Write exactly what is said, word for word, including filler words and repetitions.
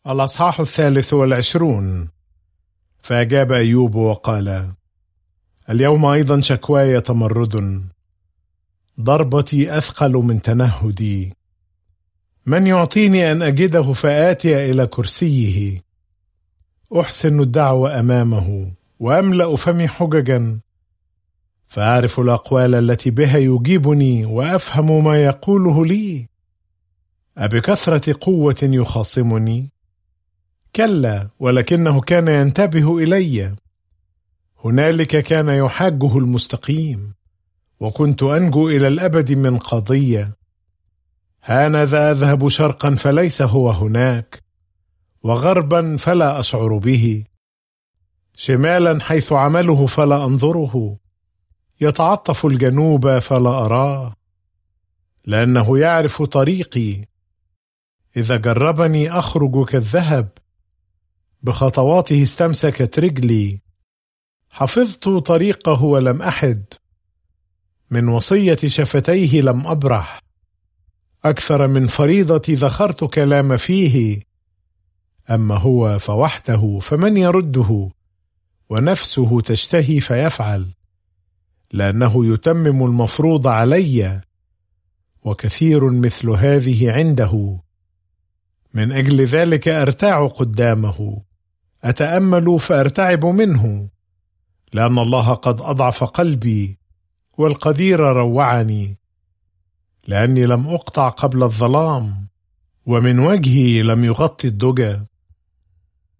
الأصحاح الثالث والعشرون. فأجاب أيوب وقال: اليوم أيضا شكواي تمرد، ضربتي أثقل من تنهدي. من يعطيني أن أجده فآتي إلى كرسيه؟ أحسن الدعوة أمامه وأملأ فمي حججا، فأعرف الأقوال التي بها يجيبني وأفهم ما يقوله لي. أبكثرة قوة يخاصمني؟ كلا، ولكنه كان ينتبه إلي. هنالك كان يحاجه المستقيم، وكنت أنجو إلى الأبد من قضية. هانذا أذهب شرقا فليس هو هناك، وغربا فلا أشعر به، شمالا حيث عمله فلا أنظره، يتعطف الجنوب فلا أراه، لأنه يعرف طريقي. إذا جربني أخرج كالذهب، بخطواته استمسكت رجلي. حفظت طريقه ولم أحد، من وصية شفتيه لم أبرح. أكثر من فريضتي ذخرت كلام فيه، أما هو فوحده فمن يرده؟ ونفسه تشتهي فيفعل، لأنه يتمم المفروض علي، وكثير مثل هذه عنده. من أجل ذلك أرتاع قدامه، أتأمل فأرتعب منه، لأن الله قد أضعف قلبي، والقدير روعني. لأني لم أقطع قبل الظلام، ومن وجهي لم يغطي الدجى.